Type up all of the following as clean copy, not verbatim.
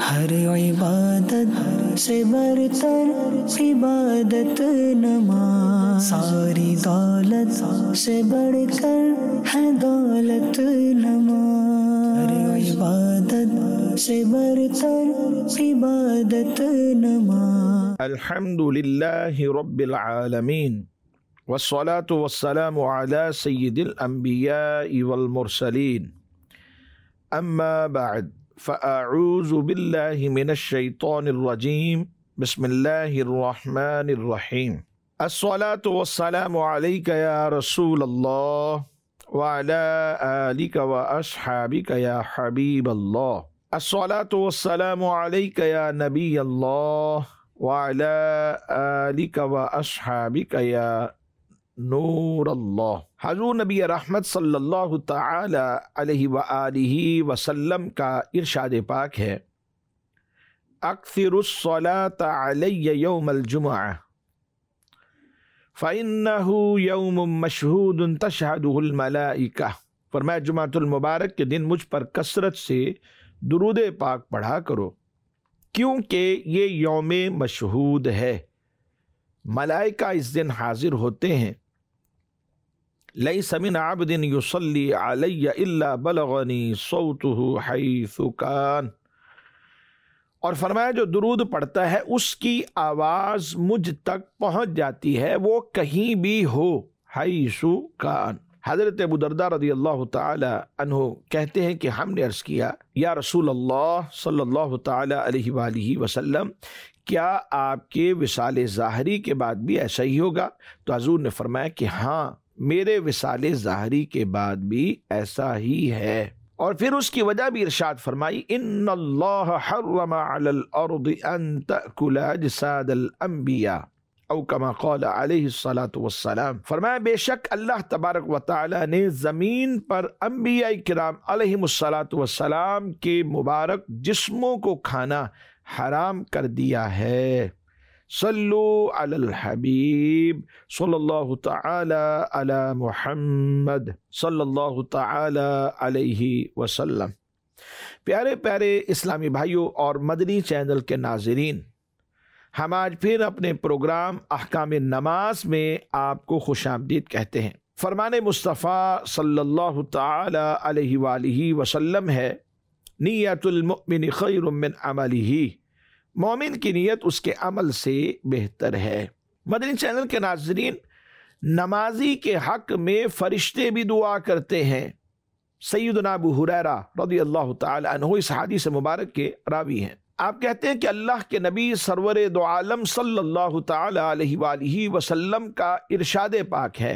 ہر عبادت سے برتر عبادت نماز، ساری دولت سے بڑھ کر ہے دولت نماز، ہر عبادت سے برتر عبادت نماز۔ الحمد للہ رب العالمین والصلاة والسلام على سید الانبیاء والمرسلین، اما بعد فاعوذ باللہ من الشیطان الرجیم، بسم اللہ الرحمن الرحیم۔ الصلاة والسلام علیک یا رسول اللہ وعلى آلک واصحابک یا حبیب اللہ، الصلاة والسلام علیک یا نبی اللہ وعلى آلک واصحابک یا نور اللہ۔ حضور نبی رحمت صلی اللہ تعالی علیہ وآلہ وسلم کا ارشاد پاک ہے، اکثر الصلاة علی یوم الجمعہ فإنه یوم مشہود تشہدہ الملائکہ۔ فرمایا جمعۃ المبارک کے دن مجھ پر کثرت سے درود پاک پڑھا کرو، کیونکہ یہ یوم مشہود ہے، ملائکہ اس دن حاضر ہوتے ہیں۔ لیس من عبد یصلی علی الا بلغنی صوتہ حیث کان، اور فرمایا جو درود پڑھتا ہے اس کی آواز مجھ تک پہنچ جاتی ہے، وہ کہیں بھی ہو، حیث کان۔ حضرت ابو درداء رضی اللہ تعالی عنہ کہتے ہیں کہ ہم نے عرض کیا، یا رسول اللہ صلی اللہ تعالی علیہ وآلہ وسلم، کیا آپ کے وصال ظاہری کے بعد بھی ایسا ہی ہوگا؟ تو حضور نے فرمایا کہ ہاں، میرے وصال ظاہری کے بعد بھی ایسا ہی ہے۔ اور پھر اس کی وجہ بھی ارشاد فرمائی، ان اللہ حرم علی الارض ان تأکل اجساد الانبیاء، او کما قال علیہ الصلاۃ والسلام۔ فرمایا بے شک اللہ تبارک و تعالی نے زمین پر انبیاء کرام علیہم الصلاۃ والسلام کے مبارک جسموں کو کھانا حرام کر دیا ہے۔ صلو علی الحبیب صلی اللہ تعالی علی محمد صلی اللہ تعالی علیہ وسلم۔ پیارے پیارے اسلامی بھائیوں اور مدنی چینل کے ناظرین، ہم آج پھر اپنے پروگرام احکام نماز میں آپ کو خوش آمدید کہتے ہیں۔ فرمان مصطفیٰ صلی اللہ تعالی علیہ وآلہ وسلم ہے، نیت المؤمن خیر من عملہ، مومن کی نیت اس کے عمل سے بہتر ہے۔ مدنی چینل کے ناظرین، نمازی کے حق میں فرشتے بھی دعا کرتے ہیں۔ سیدنا ابو ہریرہ رضی اللہ تعالی عنہ اس حدیث مبارک کے راوی ہیں۔ آپ کہتے ہیں کہ اللہ کے نبی سرور دو عالم صلی اللہ تعالی علیہ وآلہ وسلم کا ارشاد پاک ہے،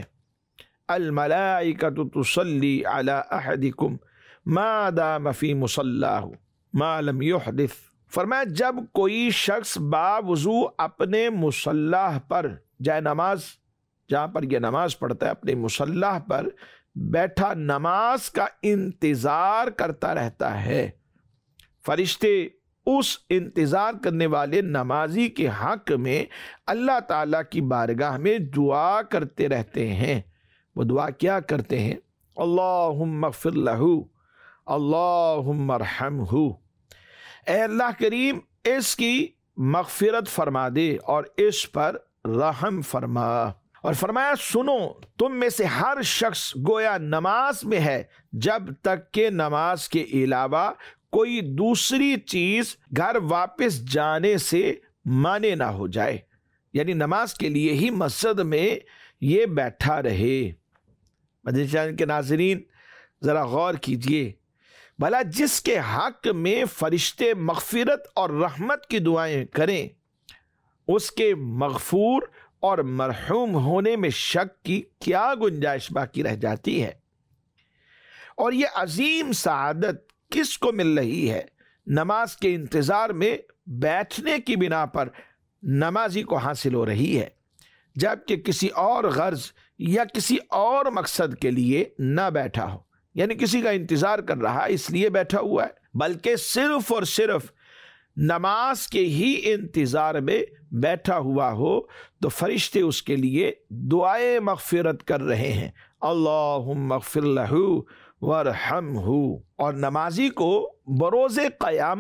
الملائکۃ تصلی علی احدکم ما دام فی مصلاہ ما لم یحدث۔ فرمایا جب کوئی شخص باوضو اپنے مصلاح پر، جائے نماز جہاں پر یہ نماز پڑھتا ہے، اپنے مصلاح پر بیٹھا نماز کا انتظار کرتا رہتا ہے، فرشتے اس انتظار کرنے والے نمازی کے حق میں اللہ تعالیٰ کی بارگاہ میں دعا کرتے رہتے ہیں۔ وہ دعا کیا کرتے ہیں؟ اللہم اغفر لہ، اللہم ارحمہ، اے اللہ کریم اس کی مغفرت فرما دے اور اس پر رحم فرما۔ اور فرمایا سنو، تم میں سے ہر شخص گویا نماز میں ہے جب تک کہ نماز کے علاوہ کوئی دوسری چیز گھر واپس جانے سے مانے نہ ہو جائے، یعنی نماز کے لیے ہی مسجد میں یہ بیٹھا رہے۔ مدنی چینل کے ناظرین ذرا غور کیجئے، بھلا جس کے حق میں فرشتے مغفرت اور رحمت کی دعائیں کریں، اس کے مغفور اور مرحوم ہونے میں شک کی کیا گنجائش باقی رہ جاتی ہے؟ اور یہ عظیم سعادت کس کو مل رہی ہے؟ نماز کے انتظار میں بیٹھنے کی بنا پر نمازی کو حاصل ہو رہی ہے، جبکہ کسی اور غرض یا کسی اور مقصد کے لیے نہ بیٹھا ہو، یعنی کسی کا انتظار کر رہا ہے اس لیے بیٹھا ہوا ہے، بلکہ صرف اور صرف نماز کے ہی انتظار میں بیٹھا ہوا ہو تو فرشتے اس کے لیے دعائے مغفرت کر رہے ہیں، اللہم اغفر لہ وارحمہ۔ اور نمازی کو بروز قیامت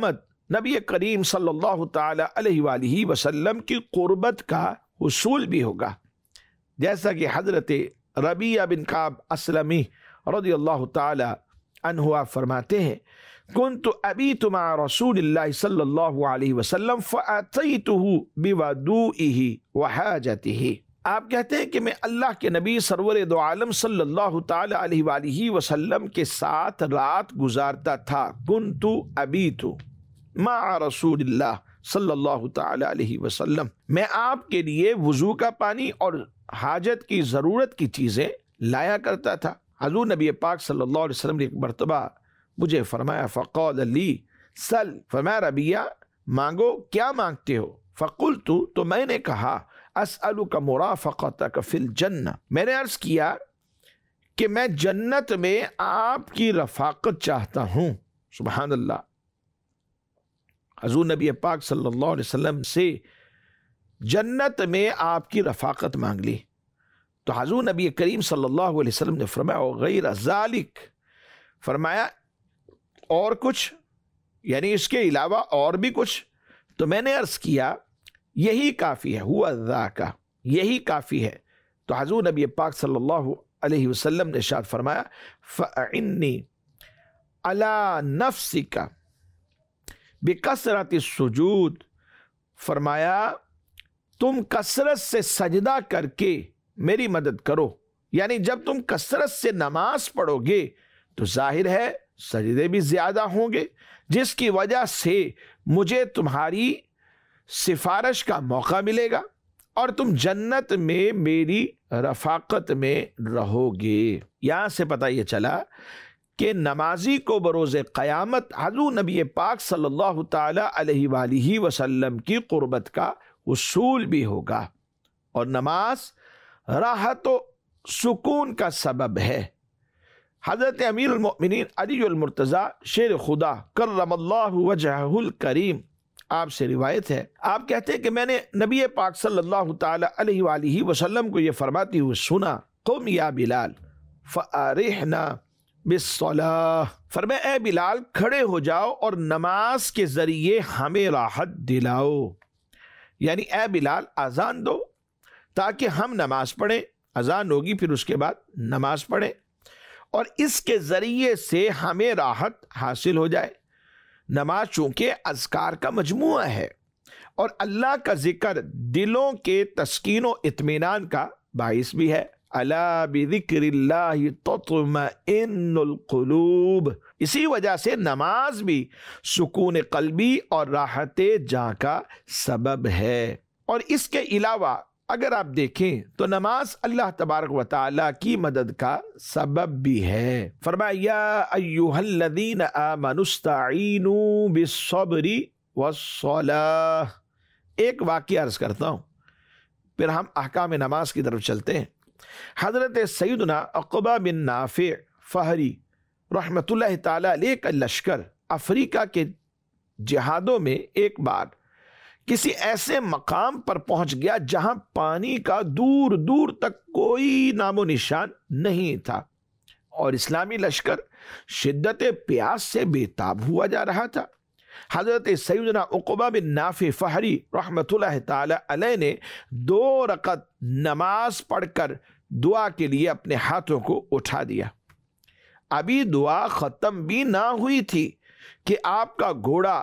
نبی کریم صلی اللہ تعالی علیہ وآلہ وسلم کی قربت کا حصول بھی ہوگا، جیسا کہ حضرت ربیعہ بن کعب اسلمی رضی اللہ تعالی عنہ فرماتے ہیں کنت ابیت مع رسول اللہ صلی اللہ علیہ وسلم فاتیتہ بودوئہ وحاجتہ۔ آپ کہتے ہیں کہ میں اللہ کے نبی سرور دو عالم صلی اللہ تعالی علیہ وآلہ وسلم کے ساتھ رات گزارتا تھا، کنت ابیت مع رسول اللہ صلی اللہ تعالی علیہ وسلم، میں آپ کے لیے وضو کا پانی اور حاجت کی ضرورت کی چیزیں لایا کرتا تھا۔ حضور نبی پاک صلی اللہ علیہ وسلم نے ایک مرتبہ مجھے فرمایا فقال لی سل، فرمایا ربیعہ مانگو، کیا مانگتے ہو؟ فقلت، تو میں نے کہا اسألک مرافقتک فی الجنہ، میں نے عرض کیا کہ میں جنت میں آپ کی رفاقت چاہتا ہوں۔ سبحان اللہ، حضور نبی پاک صلی اللہ علیہ وسلم سے جنت میں آپ کی رفاقت مانگ لی تو حضور نبی کریم صلی اللہ علیہ وسلم نے فرمایا غیر ذالک، فرمایا اور کچھ، یعنی اس کے علاوہ اور بھی کچھ؟ تو میں نے عرض کیا یہی کافی ہے، ہوا ذاک، یہی کافی ہے۔ تو حضور نبی پاک صلی اللہ علیہ وسلم نے ارشاد فرمایا فَأَعِنِّي عَلَى نَفْسِكَ بِكَثْرَةِ السُّجُودِ، فرمایا تم کثرت سے سجدہ کر کے میری مدد کرو، یعنی جب تم کثرت سے نماز پڑھو گے تو ظاہر ہے سجدے بھی زیادہ ہوں گے، جس کی وجہ سے مجھے تمہاری سفارش کا موقع ملے گا اور تم جنت میں میری رفاقت میں رہو گے۔ یہاں سے پتہ یہ چلا کہ نمازی کو بروز قیامت حضور نبی پاک صلی اللہ تعالی علیہ وآلہ وسلم کی قربت کا حصول بھی ہوگا، اور نماز راحت و سکون کا سبب ہے۔ حضرت امیر المؤمنین علی المرتضیٰ شیر خدا کرم اللہ وجہہ الکریم، آپ سے روایت ہے، آپ کہتے ہیں کہ میں نے نبی پاک صلی اللہ تعالی علیہ وآلہ وسلم کو یہ فرماتی ہوئے سنا قم یا بلال فارحنا بالصلاة، فرمایا اے بلال کھڑے ہو جاؤ اور نماز کے ذریعے ہمیں راحت دلاؤ، یعنی اے بلال اذان دو تاکہ ہم نماز پڑھیں، اذان ہوگی پھر اس کے بعد نماز پڑھیں اور اس کے ذریعے سے ہمیں راحت حاصل ہو جائے۔ نماز چونکہ اذکار کا مجموعہ ہے اور اللہ کا ذکر دلوں کے تسکین و اطمینان کا باعث بھی ہے، الا بذکر اللہ تطمئن القلوب، اسی وجہ سے نماز بھی سکون قلبی اور راحت جاں کا سبب ہے۔ اور اس کے علاوہ اگر آپ دیکھیں تو نماز اللہ تبارک و تعالی کی مدد کا سبب بھی ہے۔ فرمایا یا ایھا الذین آمنوا استعینوا بالصبر والصلاۃ۔ ایک واقعہ عرض کرتا ہوں پھر ہم احکام نماز کی طرف چلتے ہیں۔ حضرت سیدنا عقبہ بن نافع فہری رحمت اللہ تعالی علیہ کا لشکر افریقہ کے جہادوں میں ایک بار کسی ایسے مقام پر پہنچ گیا جہاں پانی کا دور دور تک کوئی نام و نشان نہیں تھا، اور اسلامی لشکر شدت پیاس سے بے تاب ہوا جا رہا تھا۔ حضرت سیدنا عقبہ بن نافع فہری رحمت اللہ تعالی علیہ نے 2 رکعت نماز پڑھ کر دعا کے لیے اپنے ہاتھوں کو اٹھا دیا۔ ابھی دعا ختم بھی نہ ہوئی تھی کہ آپ کا گھوڑا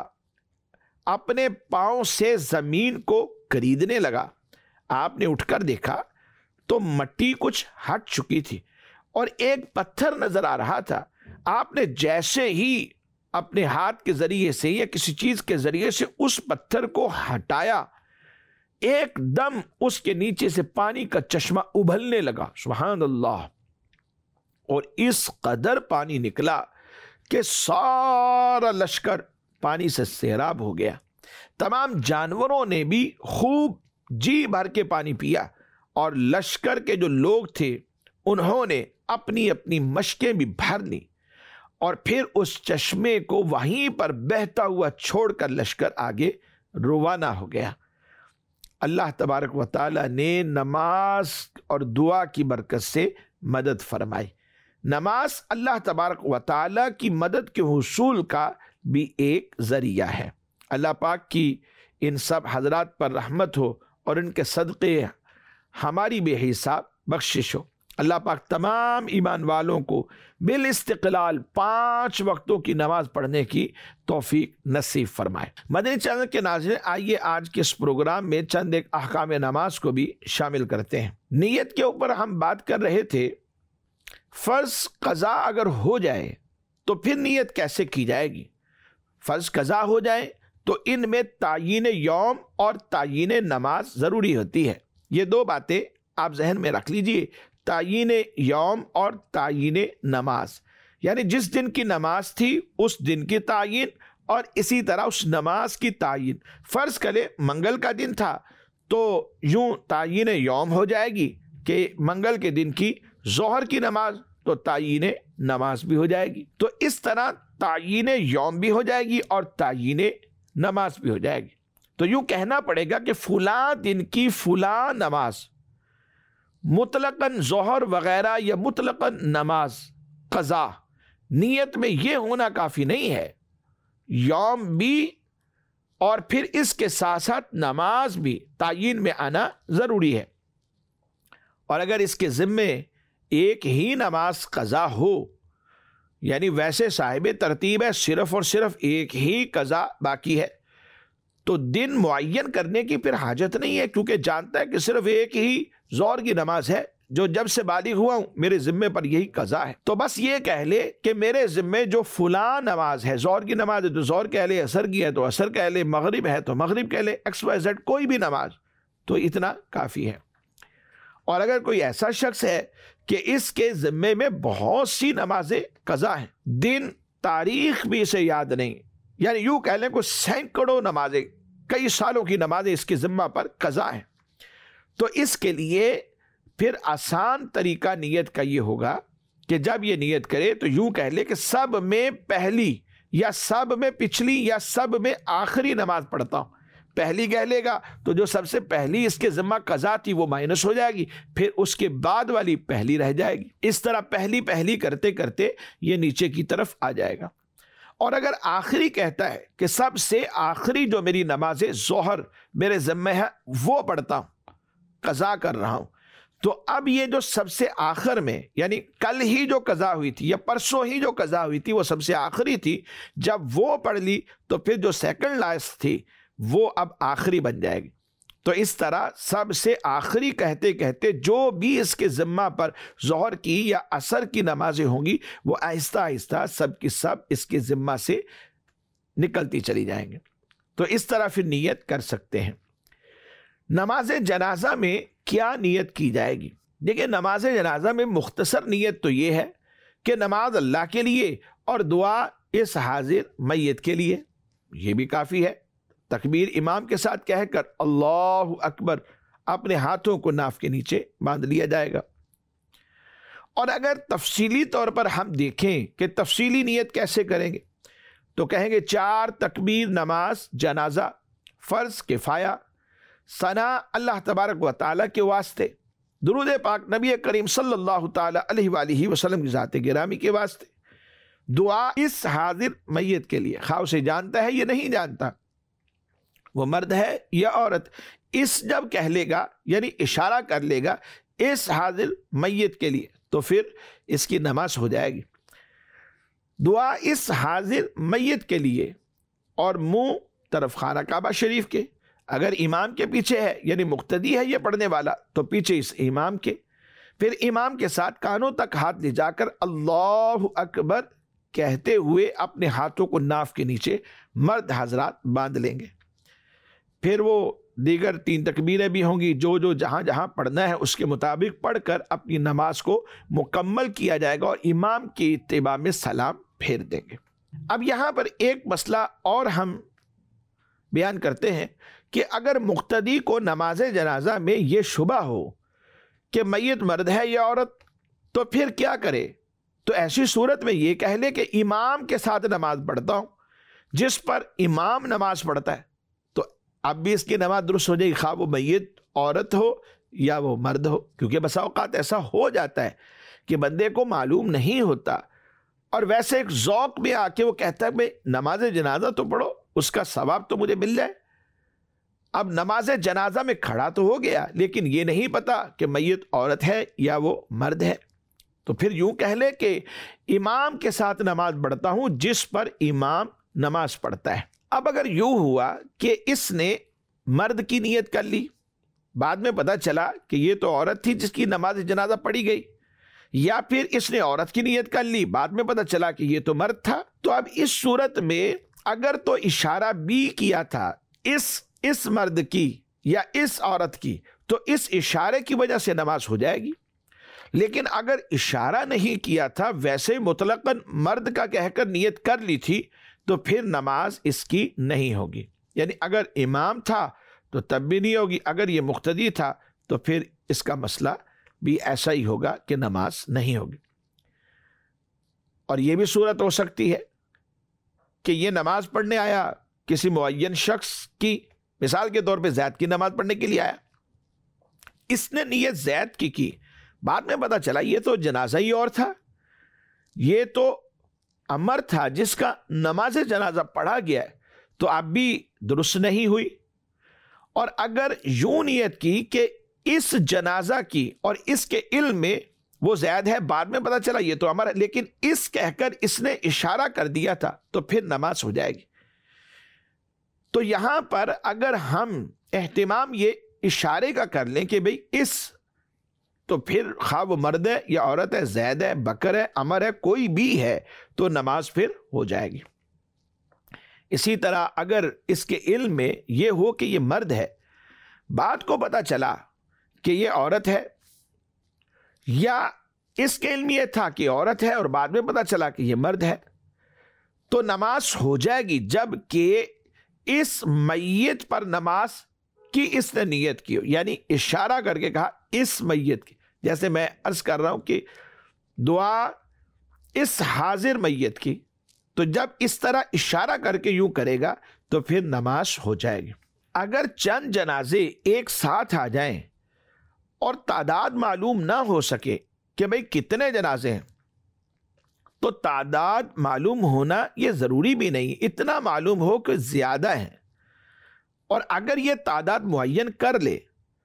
اپنے پاؤں سے زمین کو کریدنے لگا۔ آپ نے اٹھ کر دیکھا تو مٹی کچھ ہٹ چکی تھی اور ایک پتھر نظر آ رہا تھا۔ آپ نے جیسے ہی اپنے ہاتھ کے ذریعے سے یا کسی چیز کے ذریعے سے اس پتھر کو ہٹایا، ایک دم اس کے نیچے سے پانی کا چشمہ ابھلنے لگا، سبحان اللہ، اور اس قدر پانی نکلا کہ سارا لشکر پانی سے سیراب ہو گیا۔ تمام جانوروں نے بھی خوب جی بھر کے پانی پیا، اور لشکر کے جو لوگ تھے انہوں نے اپنی اپنی مشکیں بھی بھر لیں، اور پھر اس چشمے کو وہیں پر بہتا ہوا چھوڑ کر لشکر آگے روانہ ہو گیا۔ اللہ تبارک و تعالی نے نماز اور دعا کی برکت سے مدد فرمائی۔ نماز اللہ تبارک و تعالی کی مدد کے حصول کا بھی ایک ذریعہ ہے۔ اللہ پاک کی ان سب حضرات پر رحمت ہو اور ان کے صدقے ہماری بے حساب بخشش ہو۔ اللہ پاک تمام ایمان والوں کو بالاستقلال 5 وقتوں کی نماز پڑھنے کی توفیق نصیب فرمائے۔ مدنی چینل کے ناظرین، آئیے آج کے اس پروگرام میں چند ایک احکام نماز کو بھی شامل کرتے ہیں۔ نیت کے اوپر ہم بات کر رہے تھے۔ فرض قضا اگر ہو جائے تو پھر نیت کیسے کی جائے گی؟ فرض قضا ہو جائے تو ان میں تعیین یوم اور تعیین نماز ضروری ہوتی ہے۔ یہ 2 باتیں آپ ذہن میں رکھ لیجئے، تعیین یوم اور تعیین نماز، یعنی جس دن کی نماز تھی اس دن کی تعیین اور اسی طرح اس نماز کی تعیین۔ فرض کرے منگل کا دن تھا تو یوں تعیین یوم ہو جائے گی کہ منگل کے دن کی ظہر کی نماز، تو تعیین نماز بھی ہو جائے گی۔ تو اس طرح تعیین یوم بھی ہو جائے گی اور تعیین نماز بھی ہو جائے گی۔ تو یوں کہنا پڑے گا کہ فلاں دن کی فلاں نماز مطلقاً ظہر وغیرہ یا مطلقاً نماز قضا، نیت میں یہ ہونا کافی نہیں ہے، یوم بھی اور پھر اس کے ساتھ ساتھ نماز بھی تعیین میں آنا ضروری ہے۔ اور اگر اس کے ذمے ایک ہی نماز قضا ہو، یعنی ویسے صاحب ترتیب ہے صرف اور صرف ایک ہی قضا باقی ہے، تو دن معین کرنے کی پھر حاجت نہیں ہے، کیونکہ جانتا ہے کہ صرف ایک ہی ظہر کی نماز ہے جو جب سے بالغ ہوا ہوں میرے ذمے پر یہی قضا ہے۔ تو بس یہ کہہ لے کہ میرے ذمے جو فلاں نماز ہے، ظہر کی نماز ہے تو ظہر کہہ لے، عصر کی ہے تو عصر کہہ لے، مغرب ہے تو مغرب کہہ لے، XYZ کوئی بھی نماز، تو اتنا کافی ہے۔ اور اگر کوئی ایسا شخص ہے کہ اس کے ذمے میں بہت سی نمازیں قضا ہیں، دن تاریخ بھی اسے یاد نہیں، یعنی یوں کہہ لیں کوئی سینکڑوں نمازیں، کئی سالوں کی نمازیں اس کے ذمہ پر قضا ہیں، تو اس کے لیے پھر آسان طریقہ نیت کا یہ ہوگا کہ جب یہ نیت کرے تو یوں کہہ لے کہ سب میں پہلی یا سب میں پچھلی یا سب میں آخری نماز پڑھتا ہوں۔ پہلی کہہ لے گا تو جو سب سے پہلی اس کے ذمہ قضا تھی وہ مائنس ہو جائے گی، پھر اس کے بعد والی پہلی رہ جائے گی، اس طرح پہلی پہلی کرتے کرتے یہ نیچے کی طرف آ جائے گا۔ اور اگر آخری کہتا ہے کہ سب سے آخری جو میری نماز ظہر میرے ذمہ ہے وہ پڑھتا ہوں، قضا کر رہا ہوں، تو اب یہ جو سب سے آخر میں، یعنی کل ہی جو قضا ہوئی تھی یا پرسوں ہی جو قضا ہوئی تھی وہ سب سے آخری تھی، جب وہ پڑھ لی تو پھر جو سیکنڈ لاسٹ تھی وہ اب آخری بن جائے گی۔ تو اس طرح سب سے آخری کہتے کہتے جو بھی اس کے ذمہ پر ظہر کی یا عصر کی نمازیں ہوں گی وہ آہستہ آہستہ سب کی سب اس کے ذمہ سے نکلتی چلی جائیں گے۔ تو اس طرح پھر نیت کر سکتے ہیں۔ نماز جنازہ میں کیا نیت کی جائے گی؟ دیکھیں، نماز جنازہ میں مختصر نیت تو یہ ہے کہ نماز اللہ کے لیے اور دعا اس حاضر میت کے لیے، یہ بھی کافی ہے۔ تکبیر امام کے ساتھ کہہ کر اللہ اکبر اپنے ہاتھوں کو ناف کے نیچے باندھ لیا جائے گا۔ اور اگر تفصیلی طور پر ہم دیکھیں کہ تفصیلی نیت کیسے کریں گے تو کہیں گے 4 تکبیر نماز جنازہ فرض کفایہ، ثنا اللہ تبارک و تعالیٰ کے واسطے، درود پاک نبی کریم صلی اللہ تعالی علیہ وآلہ وسلم کی ذات گرامی کے واسطے، دعا اس حاضر میت کے لیے، خواہ اسے جانتا ہے یا نہیں جانتا، وہ مرد ہے یا عورت، اس جب کہہ لے گا یعنی اشارہ کر لے گا اس حاضر میت کے لیے تو پھر اس کی نماز ہو جائے گی۔ دعا اس حاضر میت کے لیے اور منہ طرف خانہ کعبہ شریف کے، اگر امام کے پیچھے ہے یعنی مقتدی ہے یہ پڑھنے والا تو پیچھے اس امام کے، پھر امام کے ساتھ کانوں تک ہاتھ لے جا کر اللہ اکبر کہتے ہوئے اپنے ہاتھوں کو ناف کے نیچے مرد حضرات باندھ لیں گے۔ پھر وہ دیگر 3 تکبیریں بھی ہوں گی، جو جہاں جہاں پڑھنا ہے اس کے مطابق پڑھ کر اپنی نماز کو مکمل کیا جائے گا اور امام کی اتباع میں سلام پھیر دیں گے۔ اب یہاں پر ایک مسئلہ اور ہم بیان کرتے ہیں کہ اگر مقتدی کو نماز جنازہ میں یہ شبہ ہو کہ میت مرد ہے یا عورت تو پھر کیا کرے؟ تو ایسی صورت میں یہ کہہ لے کہ امام کے ساتھ نماز پڑھتا ہوں، جس پر امام نماز پڑھتا ہے تو اب بھی اس کی نماز درست ہو جائے گی، خواہ وہ میت عورت ہو یا وہ مرد ہو، کیونکہ بسا اوقات ایسا ہو جاتا ہے کہ بندے کو معلوم نہیں ہوتا اور ویسے ایک ذوق میں آ کے وہ کہتا ہے بھئی نماز جنازہ تو پڑھو، اس کا ثواب تو مجھے مل جائے۔ اب نماز جنازہ میں کھڑا تو ہو گیا، لیکن یہ نہیں پتا کہ میت عورت ہے یا وہ مرد ہے، تو پھر یوں کہہ لے کہ امام کے ساتھ نماز پڑھتا ہوں جس پر امام نماز پڑھتا ہے۔ اب اگر یوں ہوا کہ اس نے مرد کی نیت کر لی، بعد میں پتا چلا کہ یہ تو عورت تھی جس کی نماز جنازہ پڑھی گئی، یا پھر اس نے عورت کی نیت کر لی، بعد میں پتا چلا کہ یہ تو مرد تھا، تو اب اس صورت میں اگر تو اشارہ بھی کیا تھا اس مرد کی یا اس عورت کی، تو اس اشارے کی وجہ سے نماز ہو جائے گی۔ لیکن اگر اشارہ نہیں کیا تھا، ویسے مطلقاً مرد کا کہہ کر نیت کر لی تھی، تو پھر نماز اس کی نہیں ہوگی۔ یعنی اگر امام تھا تو تب بھی نہیں ہوگی، اگر یہ مقتدی تھا تو پھر اس کا مسئلہ بھی ایسا ہی ہوگا کہ نماز نہیں ہوگی۔ اور یہ بھی صورت ہو سکتی ہے کہ یہ نماز پڑھنے آیا کسی معین شخص کی، مثال کے طور پہ زید کی نماز پڑھنے کے لیے آیا، اس نے نیت زید کی، بعد میں پتا چلا یہ تو جنازہ ہی اور تھا، یہ تو امر تھا جس کا نماز جنازہ پڑھا گیا ہے، تو اب بھی درست نہیں ہوئی۔ اور اگر یوں نیت کی کہ اس جنازہ کی اور اس کے علم میں وہ زید ہے، بعد میں پتا چلا یہ تو امر ہے، لیکن اس کہہ کر اس نے اشارہ کر دیا تھا، تو پھر نماز ہو جائے گی۔ تو یہاں پر اگر ہم اہتمام یہ اشارے کا کر لیں کہ بھئی اس، تو پھر خواہ وہ مرد ہے یا عورت ہے، زید ہے، بکر ہے، امر ہے، کوئی بھی ہے، تو نماز پھر ہو جائے گی۔ اسی طرح اگر اس کے علم میں یہ ہو کہ یہ مرد ہے، بعد کو پتا چلا کہ یہ عورت ہے، یا اس کے علم یہ تھا کہ عورت ہے اور بعد میں پتا چلا کہ یہ مرد ہے، تو نماز ہو جائے گی، جب کہ اس میت پر نماز کی اس نے نیت کی، یعنی اشارہ کر کے کہا اس میت کی۔ جیسے میں عرض کر رہا ہوں کہ دعا اس حاضر میت کی، تو جب اس طرح اشارہ کر کے یوں کرے گا تو پھر نماز ہو جائے گی۔ اگر چند جنازے ایک ساتھ آ جائیں اور تعداد معلوم نہ ہو سکے کہ بھئی کتنے جنازے ہیں، تو تعداد معلوم ہونا یہ ضروری بھی نہیں، اتنا معلوم ہو کہ زیادہ ہیں، اور اگر یہ تعداد معین کر لے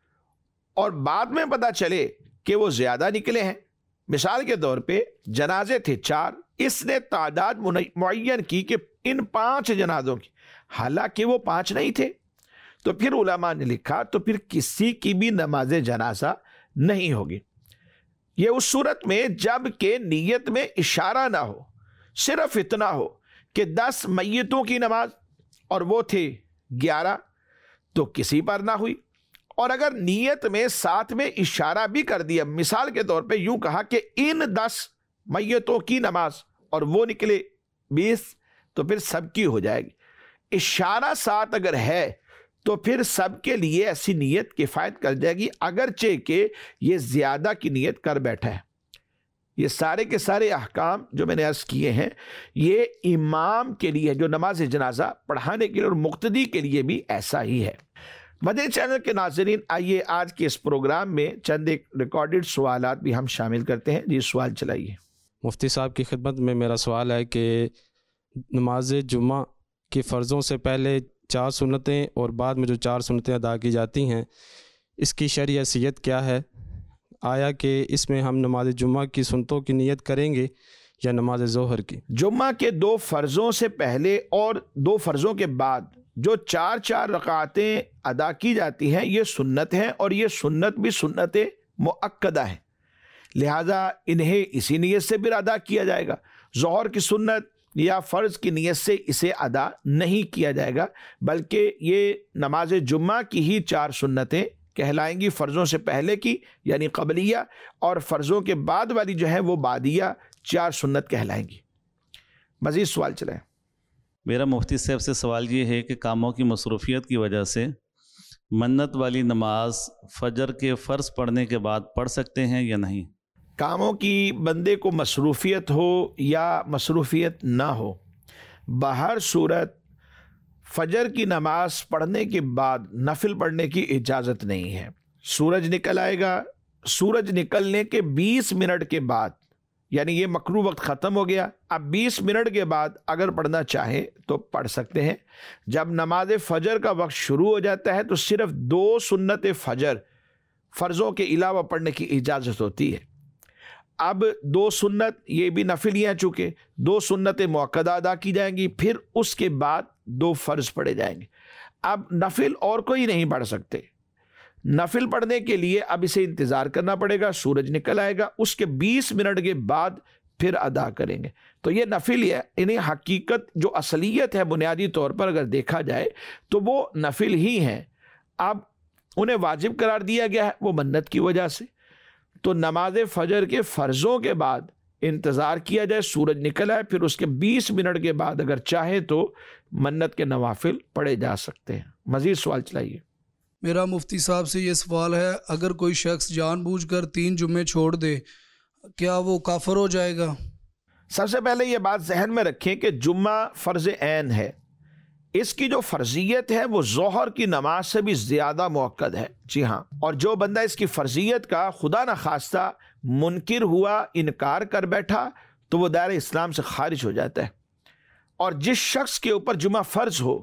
اور بعد میں پتا چلے کہ وہ زیادہ نکلے ہیں، مثال کے طور پہ جنازے تھے 4، اس نے تعداد معین کی کہ ان 5 جنازوں کی، حالانکہ وہ 5 نہیں تھے، تو پھر علماء نے لکھا تو پھر کسی کی بھی نماز جنازہ نہیں ہوگی۔ یہ اس صورت میں جب کہ نیت میں اشارہ نہ ہو، صرف اتنا ہو کہ 10 میتوں کی نماز اور وہ تھے 11، تو کسی پر نہ ہوئی۔ اور اگر نیت میں ساتھ میں اشارہ بھی کر دیا، مثال کے طور پہ یوں کہا کہ ان 10 میتوں کی نماز اور وہ نکلے 20، تو پھر سب کی ہو جائے گی۔ اشارہ ساتھ اگر ہے تو پھر سب کے لیے ایسی نیت کفایت کر جائے گی، اگرچہ کہ یہ زیادہ کی نیت کر بیٹھا ہے۔ یہ سارے کے سارے احکام جو میں نے عرض کیے ہیں، یہ امام کے لیے جو نماز جنازہ پڑھانے کے لیے اور مقتدی کے لیے بھی ایسا ہی ہے۔ مدنی چینل کے ناظرین، آئیے آج کے اس پروگرام میں چند ایک ریکارڈڈ سوالات بھی ہم شامل کرتے ہیں۔ جی سوال چلائیے۔ مفتی صاحب کی خدمت میں میرا سوال ہے کہ نماز جمعہ کی فرضوں سے پہلے 4 سنتیں اور بعد میں جو 4 سنتیں ادا کی جاتی ہیں، اس کی شرعی حیثیت کیا ہے؟ آیا کہ اس میں ہم نماز جمعہ کی سنتوں کی نیت کریں گے یا نماز ظہر کی؟ جمعہ کے 2 فرضوں سے پہلے اور 2 فرضوں کے بعد جو 4 رکعتیں ادا کی جاتی ہیں، یہ سنت ہیں، اور یہ سنت بھی سنت مؤکدہ ہے، لہذا انہیں اسی نیت سے پھر ادا کیا جائے گا۔ ظہر کی سنت یا فرض کی نیت سے اسے ادا نہیں کیا جائے گا، بلکہ یہ نماز جمعہ کی ہی 4 سنتیں کہلائیں گی، فرضوں سے پہلے کی یعنی قبلیہ، اور فرضوں کے بعد والی جو ہے وہ بعدیہ 4 سنت کہلائیں گی۔ مزید سوال چلائیں۔ میرا مفتی صاحب سے سوال یہ ہے کہ کاموں کی مصروفیت کی وجہ سے منت والی نماز فجر کے فرض پڑھنے کے بعد پڑھ سکتے ہیں یا نہیں؟ کاموں کی بندے کو مصروفیت ہو یا مصروفیت نہ ہو، بہر صورت فجر کی نماز پڑھنے کے بعد نفل پڑھنے کی اجازت نہیں ہے۔ سورج نکل آئے گا، سورج نکلنے کے 20 منٹ کے بعد یعنی یہ مکروہ وقت ختم ہو گیا. اب 20 منٹ کے بعد اگر پڑھنا چاہیں تو پڑھ سکتے ہیں. جب نماز فجر کا وقت شروع ہو جاتا ہے تو صرف 2 سنت فجر فرضوں کے علاوہ پڑھنے کی اجازت ہوتی ہے. اب 2 سنت یہ بھی نفلیاں، چونکہ 2 سنت مؤکدہ ادا کی جائیں گی، پھر اس کے بعد 2 فرض پڑھے جائیں گے. اب نفل اور کوئی نہیں پڑھ سکتے. نفل پڑھنے کے لیے اب اسے انتظار کرنا پڑے گا، سورج نکل آئے گا، اس کے 20 منٹ کے بعد پھر ادا کریں گے. تو یہ نفل ہے، انہیں حقیقت جو اصلیت ہے بنیادی طور پر اگر دیکھا جائے تو وہ نفل ہی ہیں. اب انہیں واجب قرار دیا گیا ہے وہ منت کی وجہ سے. تو نماز فجر کے فرضوں کے بعد انتظار کیا جائے، سورج نکل آئے، پھر اس کے 20 منٹ کے بعد اگر چاہیں تو منت کے نوافل پڑھے جا سکتے ہیں. مزید سوال چلائیے. میرا مفتی صاحب سے یہ سوال ہے، اگر کوئی شخص جان بوجھ کر 3 جمعے چھوڑ دے کیا وہ کافر ہو جائے گا؟ سب سے پہلے یہ بات ذہن میں رکھیں کہ جمعہ فرض عین ہے. اس کی جو فرضیت ہے وہ ظہر کی نماز سے بھی زیادہ موقد ہے. جی ہاں، اور جو بندہ اس کی فرضیت کا خدا نخواستہ منکر ہوا، انکار کر بیٹھا، تو وہ دائرہ اسلام سے خارج ہو جاتا ہے. اور جس شخص کے اوپر جمعہ فرض ہو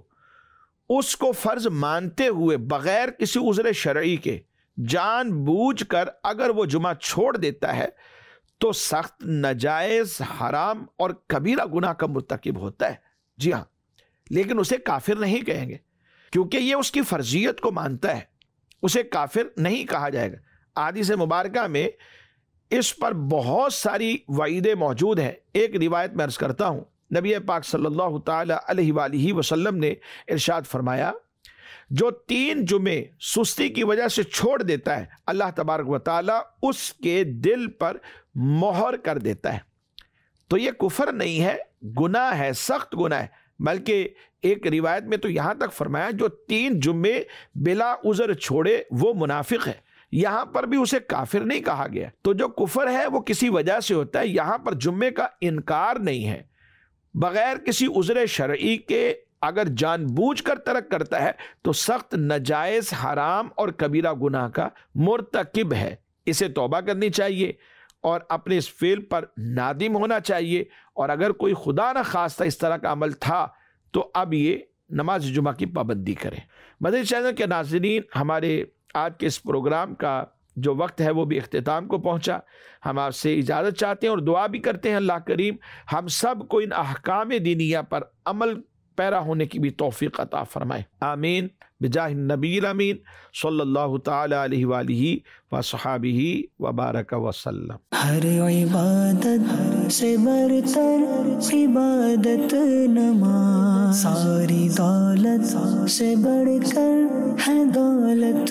اس کو فرض مانتے ہوئے بغیر کسی عذر شرعی کے جان بوجھ کر اگر وہ جمعہ چھوڑ دیتا ہے تو سخت ناجائز، حرام اور کبیرہ گناہ کا مرتکب ہوتا ہے. جی ہاں، لیکن اسے کافر نہیں کہیں گے کیونکہ یہ اس کی فرضیت کو مانتا ہے، اسے کافر نہیں کہا جائے گا. احادیث مبارکہ میں اس پر بہت ساری وعیدیں موجود ہیں. ایک روایت میں عرض کرتا ہوں، نبی پاک صلی اللہ تعالی علیہ وآلہ وسلم نے ارشاد فرمایا، جو 3 جمعے سستی کی وجہ سے چھوڑ دیتا ہے اللہ تبارک و تعالی اس کے دل پر مہر کر دیتا ہے. تو یہ کفر نہیں ہے، گناہ ہے، سخت گناہ ہے. بلکہ ایک روایت میں تو یہاں تک فرمایا جو 3 جمعے بلا عذر چھوڑے وہ منافق ہے. یہاں پر بھی اسے کافر نہیں کہا گیا. تو جو کفر ہے وہ کسی وجہ سے ہوتا ہے. یہاں پر جمعے کا انکار نہیں ہے، بغیر کسی عذر شرعی کے اگر جان بوجھ کر ترک کرتا ہے تو سخت ناجائز، حرام اور کبیرہ گناہ کا مرتکب ہے. اسے توبہ کرنی چاہیے اور اپنے اس فعل پر نادم ہونا چاہیے. اور اگر کوئی خدا نہ خواستہ اس طرح کا عمل تھا تو اب یہ نماز جمعہ کی پابندی کرے. مدنی چینل کے ناظرین، ہمارے آج کے اس پروگرام کا جو وقت ہے وہ بھی اختتام کو پہنچا. ہم آپ سے اجازت چاہتے ہیں اور دعا بھی کرتے ہیں اللہ کریم ہم سب کو ان احکام دینیہ پر عمل پیرا ہونے کی بھی توفیق عطا فرمائے. آمین بجاہ النبی الامین صلی اللہ تعالی علیہ وآلہ وصحابہ وبارک وسلم. ہر عبادت سے برتر عبادت نماز، ساری دولت سے بڑھ کر ہے دولت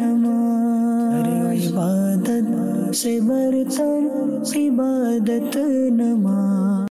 نماز. ہر عبادت سے برتر عبادت نماز.